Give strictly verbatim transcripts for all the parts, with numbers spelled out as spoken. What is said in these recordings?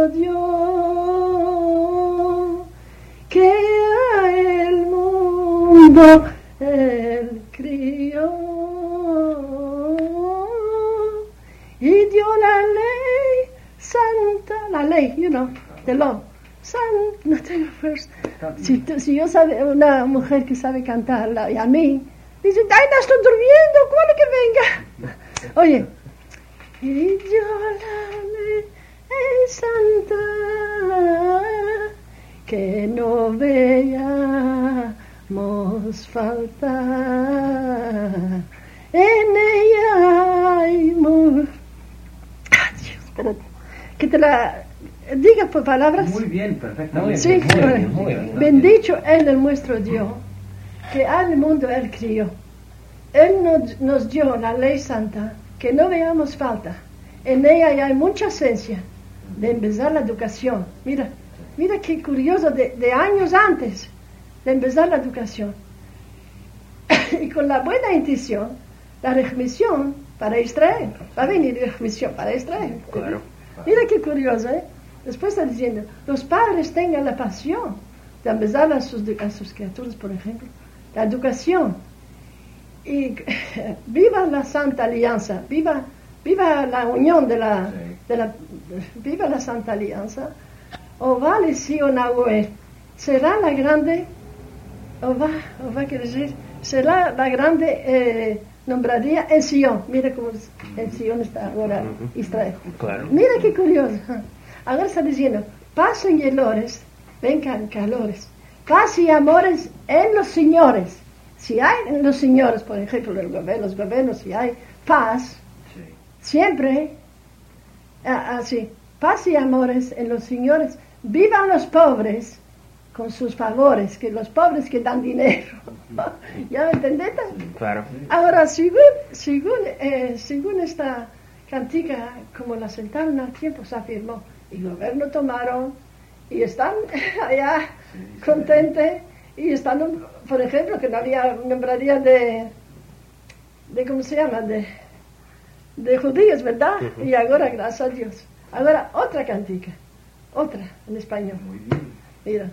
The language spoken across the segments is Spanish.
nuestro Dios, que a el mundo Él crió y dio la ley santa, la ley, you know, the law. San, no tengo fuerza. Si, tú, si yo sabe, una mujer que sabe cantarla, y a mí, dice, ay, no estoy durmiendo, ¿cuándo que venga? Oye, y yo la ley santa, que no veamos faltar, en ella hay muy... Ah, Dios, espérate, que te la... diga por palabras. Muy bien, perfectamente. Sí, muy bien, muy bien. Bendito Él, el nuestro Dios, que al mundo Él crió. Él nos, nos dio la ley santa, que no veamos falta. En ella ya hay mucha esencia de empezar la educación. Mira, mira qué curioso, de, de años antes de empezar la educación. Y con la buena intención, la remisión para Israel. Va a venir la remisión para Israel. Claro. Mira qué curioso, ¿eh? Después está diciendo, los padres tengan la pasión de empezar a sus, a sus criaturas, por ejemplo, la educación. Y viva la Santa Alianza, viva, viva la unión de la, sí. de la, viva la Santa Alianza. O vale si o no es, será la grande, o va, o va a decir, será la grande eh, nombraría en Sion. Mira cómo en Sion está ahora Israel. Claro. Mira qué curioso. Ahora está diciendo, paz y dolores, vengan calores, paz y amores en los señores. Si hay en los señores, por ejemplo, en los gobiernos, si hay paz, sí. siempre, así, paz y amores en los señores, vivan los pobres con sus favores, que los pobres que dan dinero. ¿Ya me entendés? Claro. Ahora, según, según, eh, según esta cantica, como la sentaron al tiempo, se afirmó, y el gobierno tomaron, y están allá sí, contentos, y están, por ejemplo, que no había nombraría de, de ¿cómo se llama? De, de judíos, ¿verdad? Uh-huh. Y ahora, gracias a Dios. Ahora, otra cantica, otra, en español. Muy bien. Mira.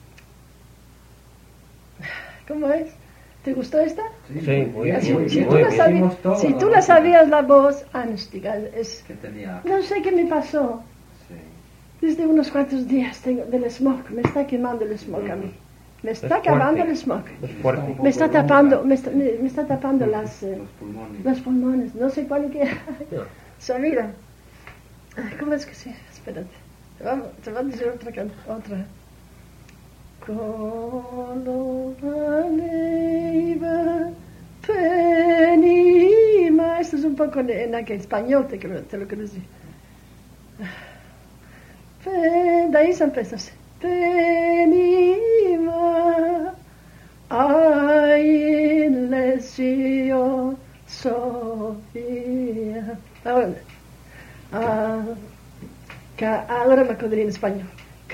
¿Cómo es? ¿Te gustó esta? Sí, sí muy bien. Si, muy si, bien. Tú, la sabías, si tú la sabías la voz, Anstiga, es... ¿Qué tenía? No sé qué me pasó. Sí. Desde unos cuantos días tengo del smog, me está quemando el smog a mí. Me está acabando el smog. Es fuerte. Me está tapando, me está, me, me está tapando las, eh, los, pulmones. los pulmones. No sé cuál que... So, mira. ¿Cómo es que sí? Espérate. Te voy, te voy a decir otra canción. Otra. Coloraniva penima. Esto es un poco en, en aquel español, te, te lo quiero decir. Pen, de ahí se empieza. Penima ay lesio Sofía. Ahora, ah, ca, ahora me acordaré en español.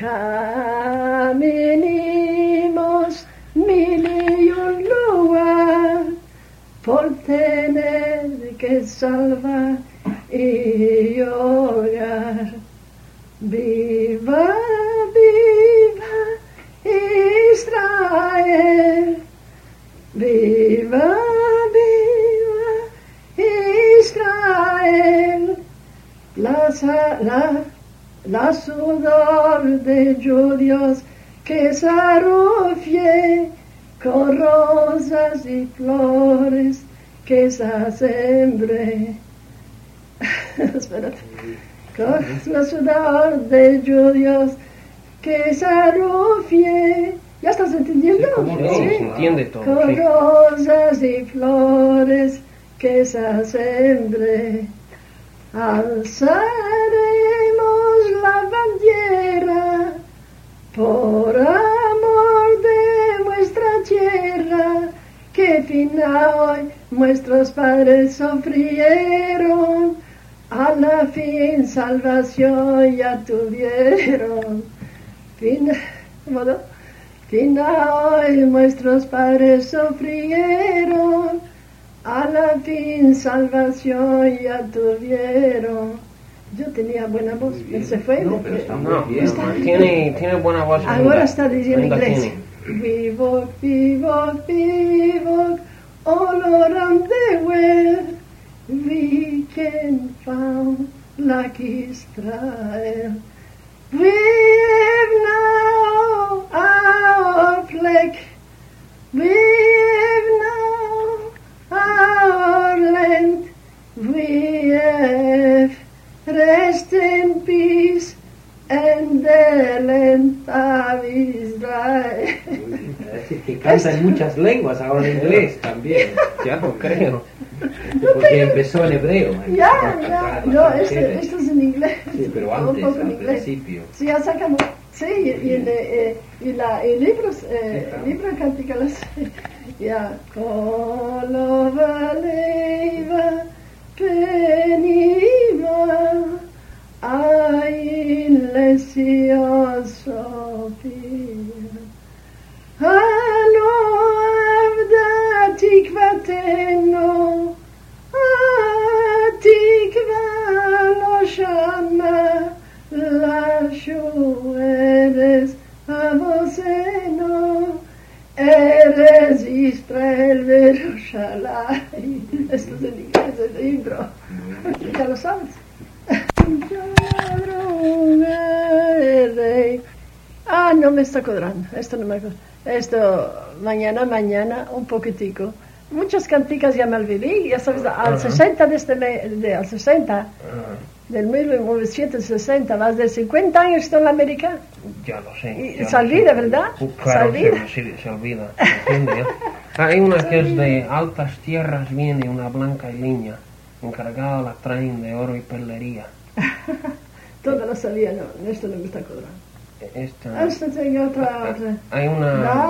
Caminimos mil y un lugar por tener que salvar y hogar. Viva, viva Israel, viva, viva Israel, la, la, la sudor de judíos que se arrufie con rosas y flores que se sembre. Espérate. Con la sudor de judíos que se arrufie. ¿Ya estás entendiendo? Sí, ¿cómo no? Sí. Se entiende todo. Con sí. rosas y flores que se sembre. Alzaremos la bandera por amor de nuestra tierra, que fina hoy nuestros padres sufrieron. A la fin salvación ya tuvieron. Fina, ¿cómo? Fina hoy nuestros padres sufrieron. A la fin salvación ya tuvieron. yo tenía buena voz, se fue. No, de pero que- está muy No, bien. Está- tiene, tiene buena voz. Ahora Linda. está diciendo Linda inglés. tiene. We walk, we walk, we walk all around the world. We can found like Israel. We've now our flag. We've now our land. We have rest in peace and the land of Israel. Es decir, que canta en muchas lenguas, ahora en inglés también. Ya lo creo. Porque empezó en hebreo. Ya, empezó a ya, cantar no, las este, canciones. esto es en inglés. Sí, pero Un antes, poco en al inglés. principio. Sí, ya sacamos. Sí, y, y, en, eh, y, la, y libros, eh, Sí, claro. libros canticales. Ya. Kolovaleva peniva ain lesiosopia. Halo avda tikvateno atikva lo shana lashu eres avoseno eres Israel Verushalai. Esto es en inglés, el libro. Ya lo sabes. Ah, no me está cuadrando. Esto no me acuerdo. Esto, mañana, mañana, un poquitico. Muchas canticas ya me olvidé. Ya sabes, al sesenta de este mes, de, al sesenta Ah, del mil novecientos sesenta, más de cincuenta años estoy en la América. ya lo sé. Y ya se lo olvida, sé. ¿verdad? Uh, Claro, Se se, olvida. se- se olvida. se entiende, ¿eh? Hay una que es de altas tierras, viene una blanca y línea, encargada la traen de oro y perlería. Todo lo sabía, no, esto no me está cuadrando. Esta, Esta tengo otra, otra. hay una...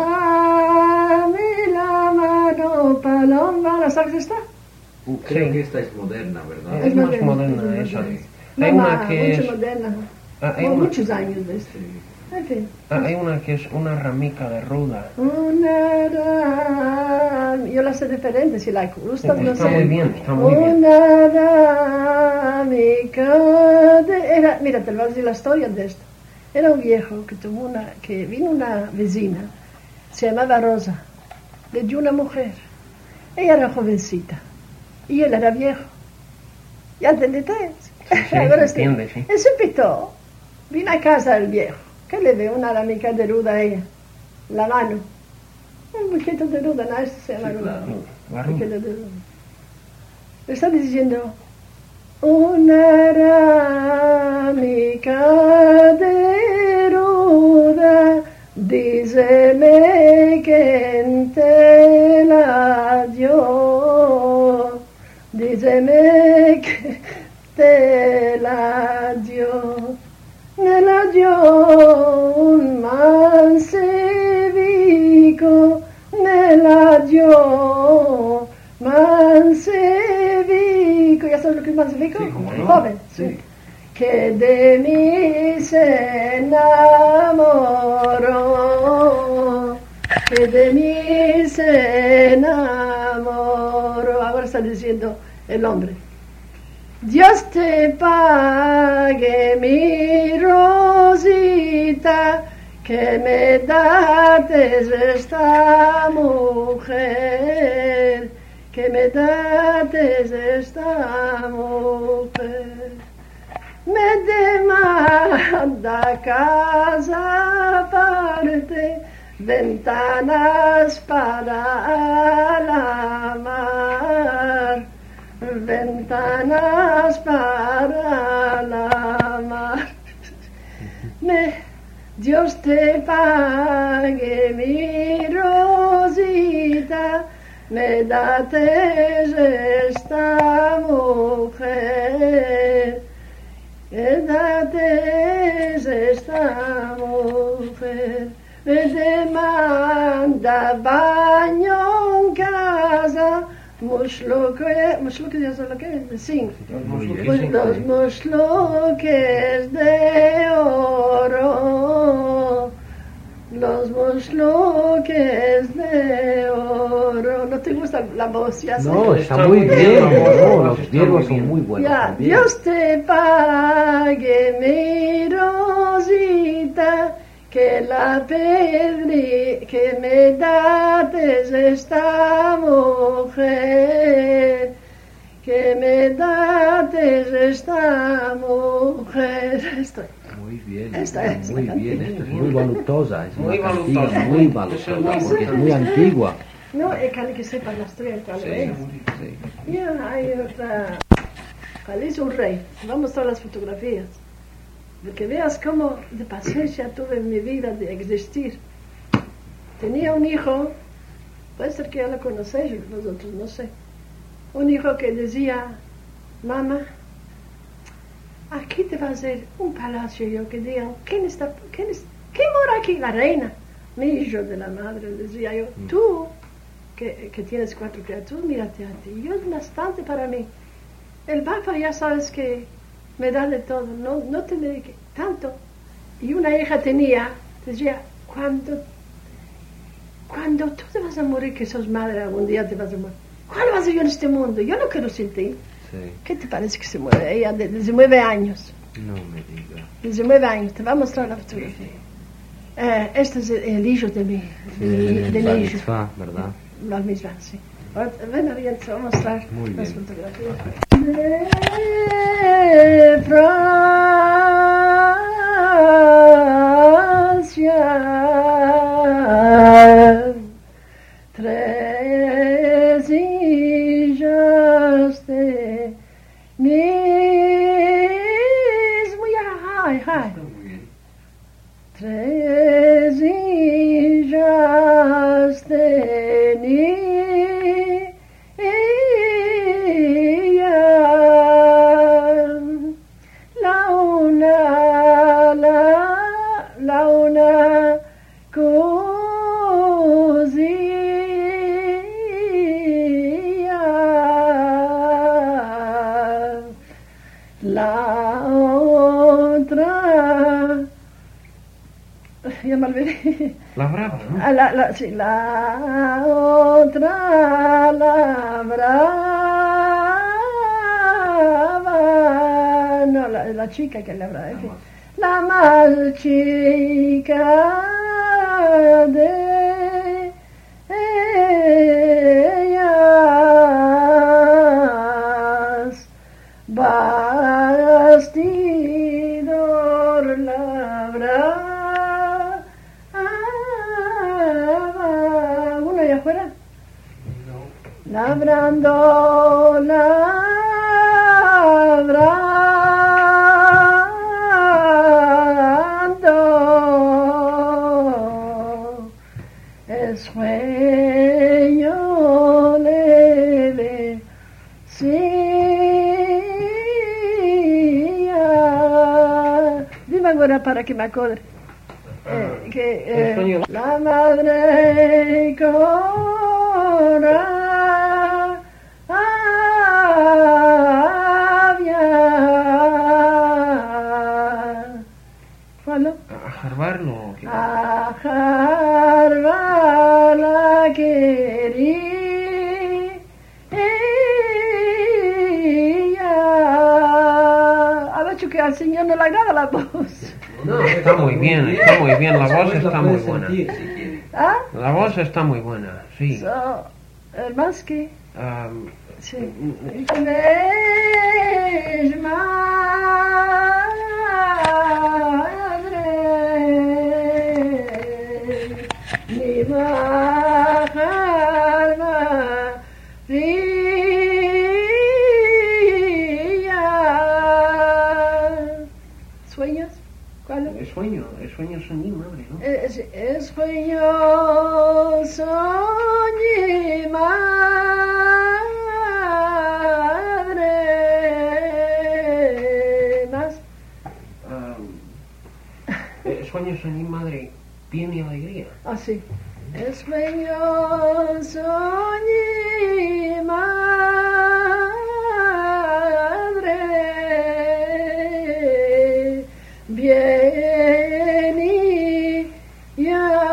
Dame la mano, paloma. ¿La sabes esta? Creo Sí. que esta es moderna, ¿verdad? Es más moderna es esa. moderna. Hay No, una ma- que mucho es- moderna. Ah, hay Con una- muchos años de esto. En fin. Ah, hay una que es una ramica de ruda. Una ram... Yo la sé diferente, si la gusta, no Está sé. muy bien, está muy bien. Una ramica de... Era... Mira, te voy a decir la historia de esto. Era un viejo que tuvo una... que vino una vecina, se llamaba Rosa, le dio una mujer. Ella era jovencita y él era viejo. ¿Ya entendiste? Sí, sí, Ahora se entiende, sí. Él se pitó, vino a casa del viejo. ¿Qué le ve? Una ramica de ruda a ella. La mano. Un poquito de ruda, ¿no? Esto se llama Sí, ruda. claro. La Un poquito ruda. de ruda. Le está diciendo, una ramica de ruda, díceme quién te la dio. Díceme que te la dio. Me la dio un mansevico, me la dio mansevico. ¿Ya sabes lo que es mansevico? Sí, cómo no. Joven, sí. Sí. Que de mí se enamoró, que de mí se enamoró. Ahora está diciendo el hombre. Dios te pague, mi Rosita, que me dates esta mujer, que me dates esta mujer. Me demanda casa aparte, ventanas para la mar. Ventanas para la mar. Me, Dios te pague, mi Rosita, me dates esta mujer, me dates esta mujer. Me demanda baño en casa, musloque, musloque, ya sabes lo que es, sí. Muy bien. Pues los musloques de oro, los mosloques de oro. ¿No te gusta la voz? Ya sé. No, está Está muy muy bien. bien, la voz, No, la voz los está griegos muy son bien. muy buenos Ya, también. Dios te pague, mi Rosita, que la pedri, que me dates esta mujer, que me dates esta mujer. Estoy. Muy bien, Esta es muy la bien. canción. Esto es muy valutosa. Es Muy una cantiga valutosa, muy muy- valutosa eso es muy porque es importante. muy antigua. No, es que que sepa la historia cuál Sí, es. sí. Ya hay otra. Feliz un rey. Vamos a las fotografías. De que veas cómo de paciencia tuve en mi vida de existir. Tenía un hijo, puede ser que ya lo conocéis vosotros, no sé. Un hijo que decía, mamá, aquí te va a hacer un palacio. Yo que diga, ¿quién está, quién es, quién mora aquí? La reina. Mi hijo de la madre, decía yo, tú, que, que tienes cuatro criaturas, mírate a ti. Yo es bastante para mí. El Papa ya sabes que me da de todo, no, no te dedique tanto. Y una hija tenía, decía, cuando, cuando tú te vas a morir, que sos madre, algún día te vas a morir, ¿cuál vas a ser yo en este mundo? Yo no quiero sin ti. Sí. ¿Qué te parece que se mueve? Ella de- desde nueve años, No me diga. desde nueve años, te voy a mostrar la fotografía. Eh, este es el, el hijo de mi, Sí, de, mi- de Bar mi hijo. Mitzvah, ¿verdad? La misma, sí. Ahora, ven a ver, te voy a mostrar Muy las bien. fotografías. De Francia, tres hijas de mismo, ya, hi, hi. Muy bien. Tres hijas tenía, la una, la, la una cosía, la otra, ya me olvidé. La brava, ¿no? Ah, la, la, sí, la otra labraba, no, la, la chica que labraba, en fin. La más chica de ellas, bastidor labraba. ¿Uno allá afuera? Labrando, labrando, el sueño leve, sí. Dime ahora para que me acuerde. Eh, que el eh, sueño- la madre cora había, ¿cuál no? A jarbarlo. que- A Jarba la quería. Ha dicho que al Señor no le agrada la voz. No, está muy bien, está muy bien, la voz está muy buena. Sentir, si quiere. ¿Ah? La voz está muy buena, sí. So, el más que. Am, Sí. Ves, madre, mi bajar María. ¿Sueños? ¿Cuál? es sueño, es sueño soñé, madre, ¿no? Es, es sueño, soñé, madre. ¿Más? Am, eh, sueño soñé, madre, bien y alegría. Ah, sí. Es sueño, soñé, madre. Bien y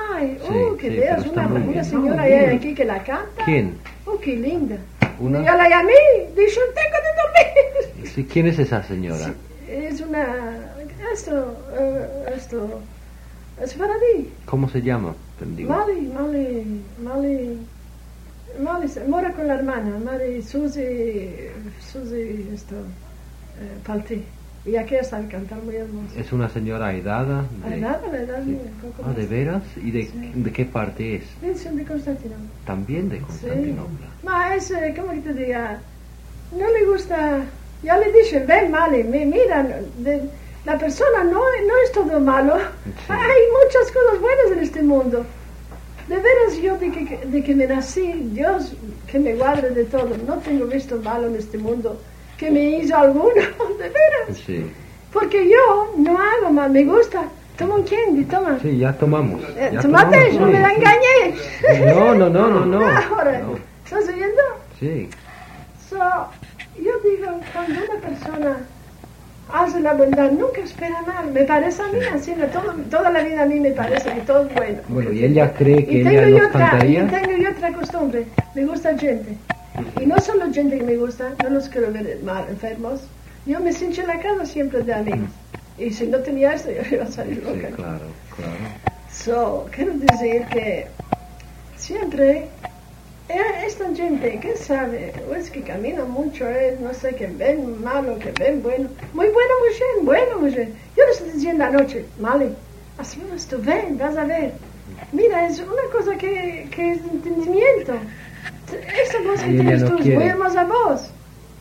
Ay, Sí, oh, que sí, veas pero está una, muy una bien. señora No, ahí bien. aquí que la canta. ¿Quién? Oh, qué linda. ¿Una? Y yo la llamé, dijo, tengo de dormir. Sí, ¿quién es esa señora? Es una, esto, eh, esto, es para ti. ¿Cómo se llama? Bendigo. Mali, Mali, Mali, Mali, se- mora con la hermana, Mali, Susi, Susi, esto, eh, Palti. Y aquí sabe cantar muy hermoso. Es una señora edada. A De... la edad, a la edad, Sí. mía, un poco Ah, ¿de más. veras? ¿Y de, Sí. de qué parte es? Mención de Constantinopla. También de Sí. Constantinopla. Ma, es, eh, ¿cómo que te diga? No le gusta, ya le dije, ven, Mali, mi- mira, de- la persona no, no es todo malo. Sí. Hay muchas cosas buenas en este mundo. De veras, yo de que, de que me nací, Dios que me guarde de todo, no tengo visto malo en este mundo que me hizo alguno, de veras. Sí. Porque yo no hago mal, me gusta. Toma un candy, toma. Sí, ya tomamos. Eh, ya tomate, tomamos, no sí. me la engañé. No, no, no, no, no. Ahora, No. ¿estás oyendo? Sí. So, yo digo, cuando una persona hace la bondad, nunca espera mal. Me parece a mí así, ¿no? Todo- toda la vida a mí me parece que todo es bueno. Bueno, ¿y ella cree que Y ella tengo, nos yo otra, y cantaría? tengo yo otra costumbre, me gusta gente. Y no solo gente que me gusta, no los quiero ver mal, enfermos. Yo me siento en la casa siempre de amigos. Y si no tenía esto, yo iba a salir Sí, loca. claro, claro. So, quiero decir que siempre eh, esta gente que sabe, o es que camina mucho, es no sé, que ven malo, que ven bueno. Muy bueno, muy bien, bueno, muy bien. Yo les estoy diciendo anoche, Mali, hacemos esto, ven, vas a ver. Mira, es una cosa que, que es entendimiento. Esta voz que Y ella tienes no tú es quiere. muy hermosa voz.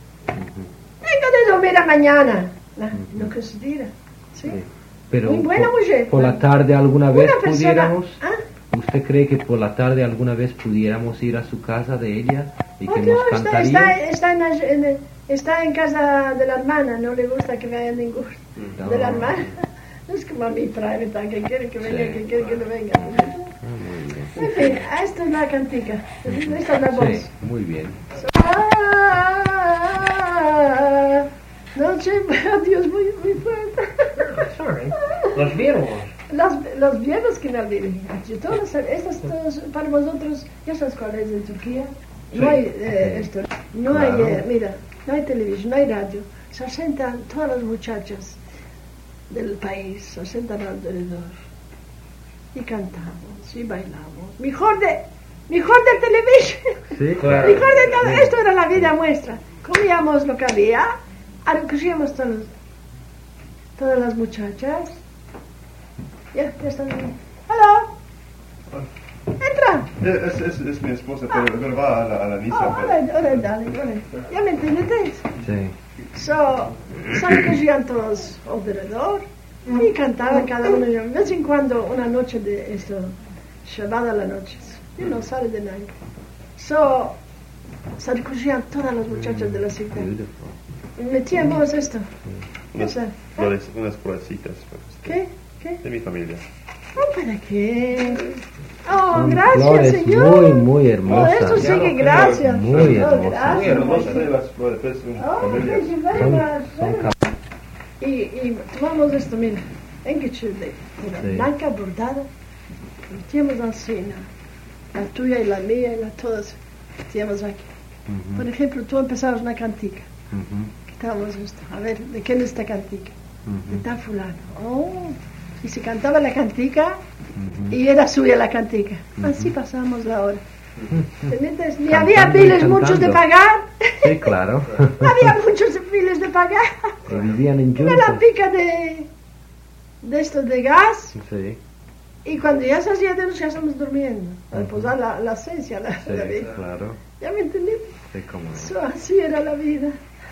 Venga de dormir a mañana. No, no que se diga. ¿Sí? Sí. Pero Muy buena por, mujer. por la tarde alguna vez Una persona- pudiéramos... ¿Ah? ¿Usted cree que por la tarde alguna vez pudiéramos ir a su casa de ella y Oh, que no, nos está, cantaría? está, está, en, la- en el- está en casa de la hermana, no le gusta que vaya ningún No. de la hermana. No es como a mi private, que quiere que venga, Sí. que quiere que no venga. Ah, muy bien. En fin, esta es la cantica, esta es la voz. Sí, muy bien. Ah, noche, Dios, muy, muy fuerte. Sorry. Los viervos. Las, los viejos que no olviden. Todas estas, todos, para vosotros, ya sabes cuál es en Turquía. No Sí. hay eh, esto, no Claro. hay, eh, mira, no hay televisión, no hay radio. Se sentan todas las muchachas del país, se sentan alrededor y cantamos y bailamos. Mejor de, mejor de televisión. Sí, Claro. Mejor de todo esto era la vida nuestra. Comíamos lo que había, recogíamos todos, todas las muchachas. Ya, ya están. ¡Hola! ¡Entra! Es, es, es mi esposa, pero, pero va a la, a la misa. Oh, pero- ahora, ahora, dale, ahora. ¿Ya me entendéis? Sí. So, se recogían todos alrededor y cantaban cada uno. De vez en cuando, una noche de esto, Shabbat a la noche, you know, Saturday night. So, se recogían todas las muchachas de la ciudad. Beautiful. Y metíamos esto. unas, Esa. flores, unas florecitas pues, ¿Qué? ¿Qué? de mi familia. Oh, ¿para qué? Oh, Son gracias, flores señor. muy, muy Oh, hermosas. esto sí Ya lo que creo. gracias. Muy Oh, hermosas. Muy gracias. hermosas de las flores, pues, son Oh, familias. thank you very Son, much. son very much. cap- Y, y tomamos esto, mira, en que chule, una Sí. blanca bordada, metíamos así, ¿no? La tuya y la mía y la todas, metíamos aquí. Ujú, Por ejemplo, tú empezabas una cantica, ujú, quitábamos esto, a ver, ¿de quién es esta cantica? De ujú, tal fulano. Oh, y se cantaba la cantica ujú. y era suya la cantica. Así pasábamos la hora. ¿Entiendes? Ni Cantando había y piles muchos de cantando. pagar, Sí, claro. había muchos piles de pagar. Y vivían en Una la juntos. pica de, de esto de gas. Sí, Y cuando ya se hacía de noche ya estamos durmiendo, para Ujú. posar la, la esencia, la, sí, la vida. claro. ¿Ya me entendí? Sí, cómo no. So, así era la vida.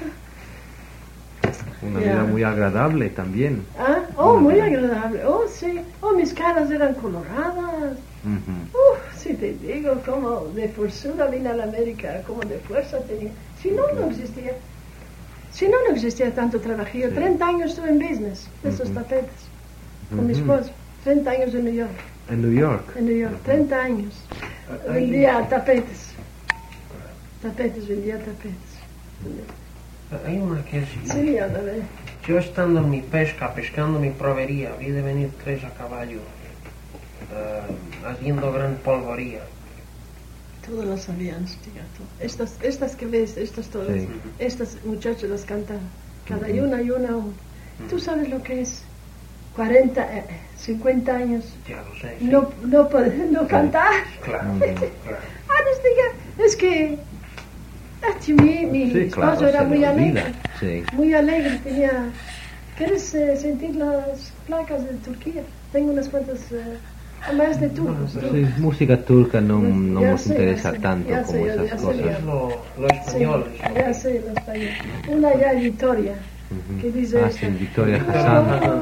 Una Ya. vida muy agradable también. ¿Ah? Oh, muy agradable. Oh, sí. Oh, mis caras eran coloradas. Ujú. Uf, si te digo, como de forzuda vine a la América, como de fuerza tenía. Si no, no existía. Si no, no existía tanto trabajo. Yo Sí. treinta años estuve en business, de esos Ujú. tapetes, con mi Ujú. esposo. treinta años en New York. En New York. En New York, treinta años. Vendía tapetes. Tapetes, vendía tapetes. Hay una que es... Sí, a ver. Yo estando en mi pesca, pescando mi provería, vi de venir tres a caballo. uh, haciendo gran polvoría. Todos lo sabían, Stigato. Estas, estas que ves, estas todas, Sí. estas muchachas las cantan, cada una y una. ¿Tú sabes lo que es? cuarenta, eh, cincuenta años, Ya lo sé. Sí. no, no poder no cantar. Claro, Mm. claro. Ah, les diga, es que ah, sí, mi, mi Sí, esposo claro, era se muy le alegre, olvida. Sí. muy alegre, tenía... ¿Quieres eh, sentir las placas de Turquía? Tengo unas cuantas, eh, además de turcos. Bueno, Sí, música turca no, no Ya nos sé, interesa ya sé, tanto ya como sé, ya- esas ya sé, cosas. Es lo, lo Sí, español. es lo ya que- sé, los español. Una ya en Victoria, Ujú. que dice... Ah, esta, sí, Victoria Hassan.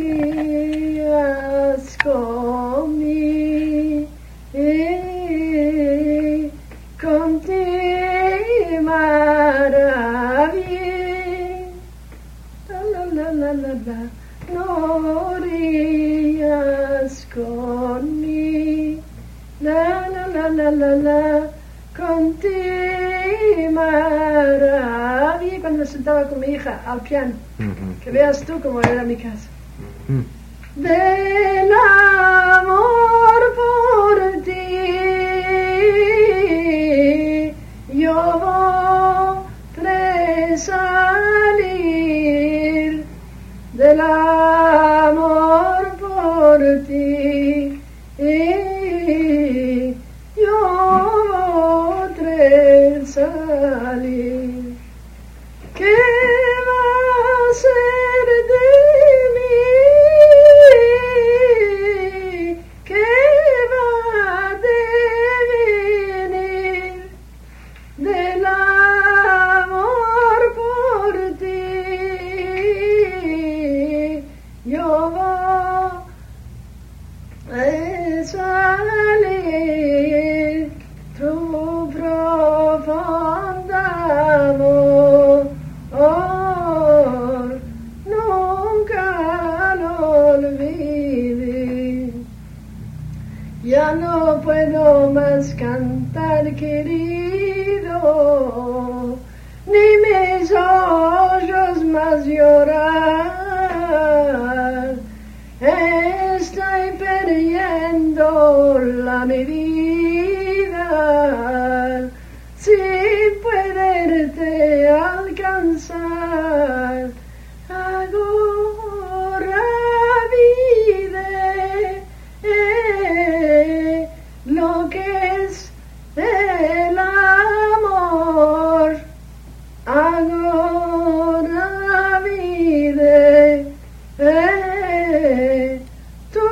Morías conmigo, eh, con ti maravilla, la la la la la, no rías conmigo, la la la la la la, con ti maravilla. Cuando me sentaba con mi hija al piano, Ujú. que veas tú cómo era mi casa. Mm. Del amor por ti, yo podré salir. Del amor por ti, yo podré salir. ¿Qué va a ser de mí? ¿Qué va a devenir del amor por ti? Yo voy a salir tu profunda amor. Oh, nunca lo olvidé. Ya no puedo más cantar, querido, ni mis ojos más llorar. Estoy perdiendo la mi vida sin poderte alcanzar. Ahora vive eh, lo que es el amor. Ahora vive eh, tu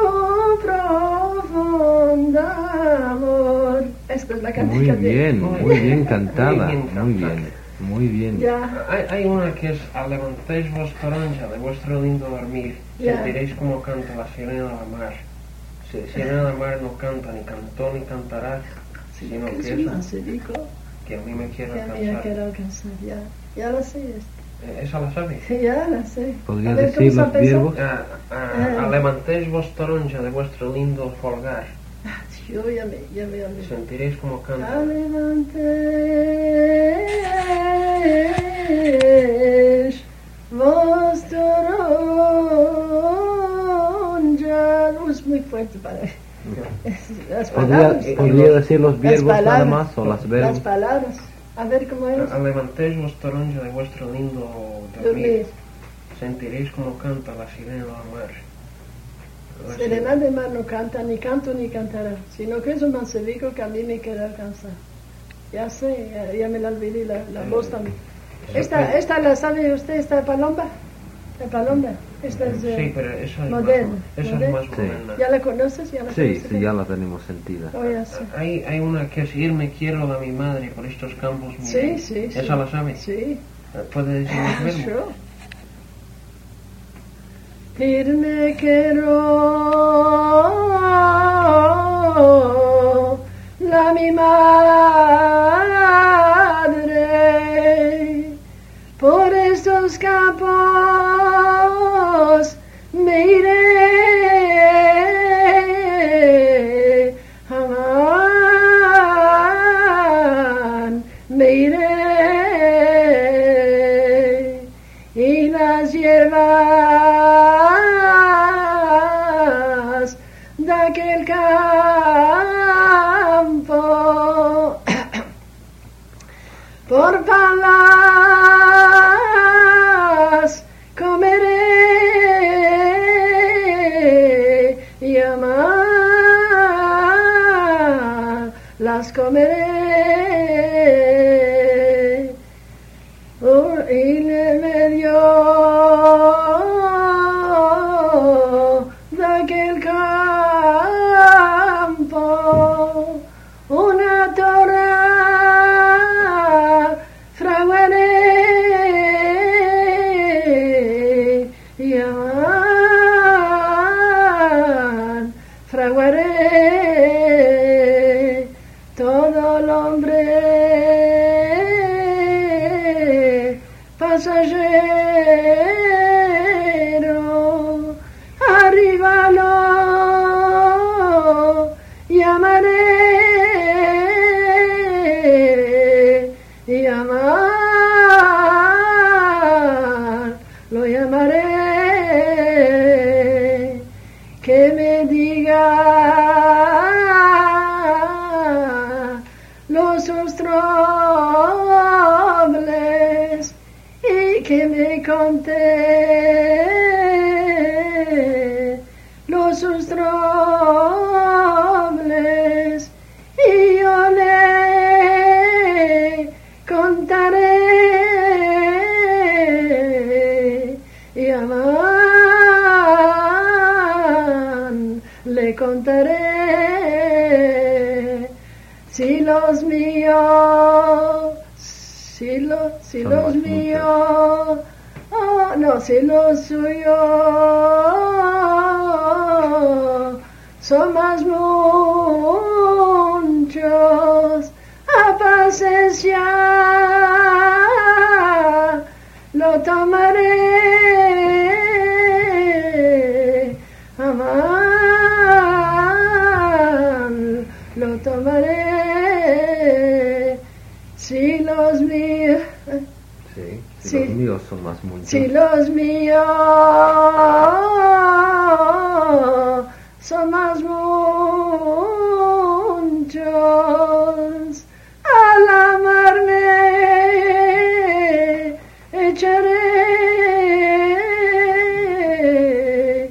profunda amor. Esta es la canción. Muy bien, muy bien cantada. Muy bien Muy cantada. bien, muy bien. Ya. Hay, hay una que es al levantéis vuestra ancha de vuestro lindo dormir, Ya. sentiréis como canta la sirena de la mar. Si sirena de la mar no canta, ni cantó, ni cantará, sino que Es es un macerico que a mí me quiero que a mí ya alcanzar. quiero alcanzar. Ya, ya la sé. esta. Eh, ¿Esa la sabéis? Ya la sé. ¿Podrías A ver, decir ¿cómo los se empieza? verbos? Ah, ah, Ah. al levantéis vuestra ancha de vuestro lindo folgar, Ah, yo ya me, ya me olvidé. sentiréis como canta. Alevantéis vuestro ya no es muy fuerte para mí. Las ¿Podría, palabras. podría decir los Las verbos nada palabras. más o las Las verbos? palabras. A ver cómo es. Al levantéis vuestra ancha de vuestro lindo Dormir. dormir, sentiréis como canta la sirena de la mar. La Serena de mar no canta, ni canto ni cantará, sino que es un mancerico que a mí me quiere alcanzar. Ya sé, ya, ya me la olvidé, la, la voz también. Esta, esta la sabe usted, esta palomba, la palomba, esta es eh, Sí, pero esa es moderna. más, esa es moderna. más Sí. moderna. ¿Ya la conoces? ¿Ya la Sí, conoces? sí, ya la tenemos sentida. Oh, ya sé. Hay, hay una que es irme quiero de mi madre por estos campos Sí, miréis. sí, sí. ¿Esa la sabes? Sí. ¿Puede decir los verbos? Sure. Irme quiero la mi madre por estos campos me iré jamás me iré y las hierbas de aquel campo las comeré. Oh, y me dio de aquel campo una torre fraguaré y amar fraguaré todo el hombre pasajero arriba lo llamaré y amar lo llamaré que me diga los ostrobles y que me conté los ostrobles y yo le contaré y amar le contaré si los míos si, lo, si Son los más míos oh, no si los suyos son más muchos a paciencia lo tomaré amar lo tomaré si los míos Sí, si Sí. los míos son más muchos. si los míos son más muchos al amarme echaré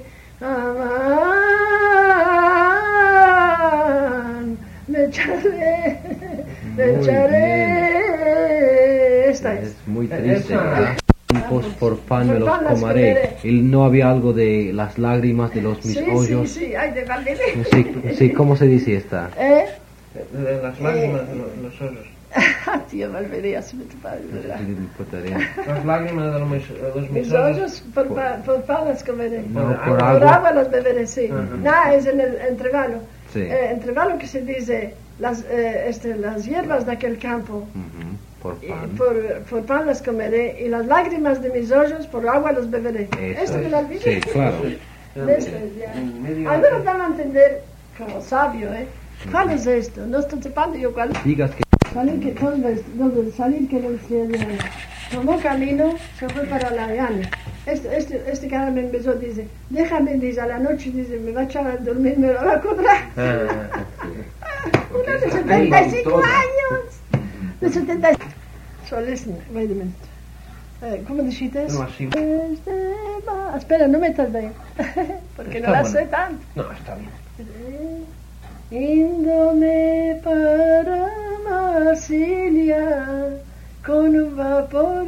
amar me echaré me Muy echaré esta es Es muy triste, Esa- ¿verdad? Campos por pan me los Por pan las comeré. comeré. Y no había algo de las lágrimas de los mis sí, hoyos. sí, sí, ay, de Valdivia. Sí, sí, ¿cómo se dice esta? ¿Eh? De las lágrimas de lo- los hoyos. Tío, Valvería, se me tu padre, No sé ¿verdad? si me importaría. Las lágrimas de los, mis- de los Mis mis hoyos. hoyos por, pa- por pan las comeré. No, Por por Por agua. agua las beberé, sí. Ajá. Nada, es en el entrevalo. Sí. Eh, entrevalo que se dice las, eh, este, las hierbas de aquel campo. Ujú, por Y pan. por, por pan las comeré y las lágrimas de mis hoyos por agua las beberé. Eso Esto me es. lo olvidé. Sí, claro. Esto es ya. En medio- Algunos van a entender como sabio, ¿eh? ¿Cuál es esto? No estoy sepando yo cuál. Digas que Salir que todo es- donde salir que no se tomó camino, se fue para la llana. Este, este, este cara me empezó, dice, déjame, dice, a la noche, dice, me va a echar a dormir, me lo va a cobrar. Ah, Uno de setenta y cinco años. De setenta y cinco. So listen, wait a minute. Eh, ¿Cómo dijiste eso? No, así. Este va- Espera, no me tarde. Porque no Está la bueno. sé tanto. no, está bien. Índome para Marsilia con un vapor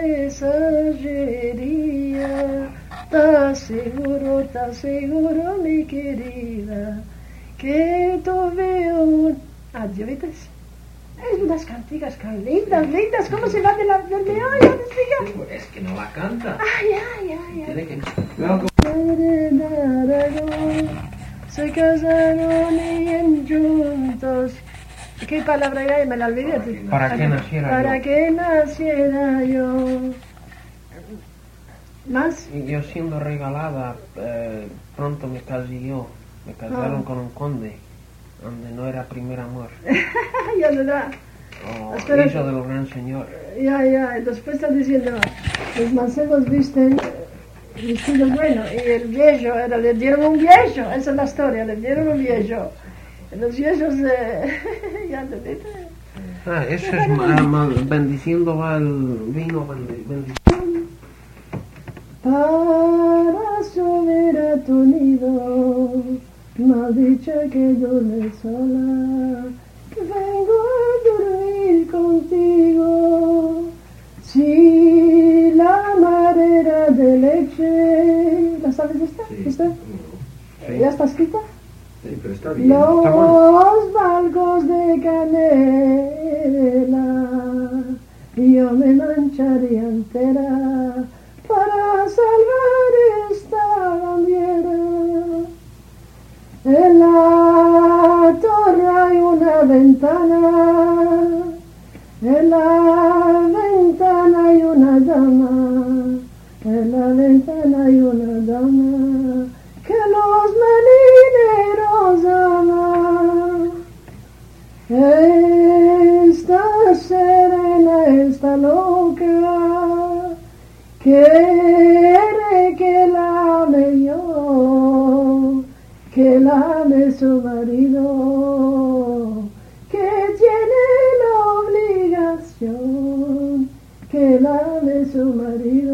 mensajería. ¿Estás seguro, estás seguro, mi querida, que tuve un... Adiós, ¿ves? Es unas cantigas tan lindas, lindas. ¿Cómo se va de la, del meollo? Diga. es que no la canta. Ay, ay, ay, ay. Tiene que Padre de Aragón, se casaron y en juntos. ¿Qué palabra era? Me la olvidé. Para que naciera Para yo. que naciera yo. ¿Más? Y yo siendo regalada, eh, pronto me casé yo. Me casaron Ah. con un conde, donde no era primer amor. Ya le da. O Espera. hijo del gran señor. Ya, ya. Después está diciendo, los mancebos visten eh, vestidos buenos. Y el viejo, era, le dieron un viejo. Esa es la historia, le dieron un viejo. Los viejos, eh, ya te dije. Ah, eso es ma- ma- bendiciendo va el vino, bendi- bendi- Para subir a tu nido, maldicha que duele sola, Si la madera de leche, ¿la sabes esta? Sí. ¿Esta? No. ¿Ya está escrita? Sí, pero está bien. Está bueno. Los bancos de canela, yo me mancharía entera para salvar esta bandiera. En la torre hay una ventana, en la ventana hay una dama, en la ventana hay una dama que los marineros aman. Esta serena, esta loca, quiere que la ame yo, que la ame su marido, que tiene la obligación, que la ame su marido.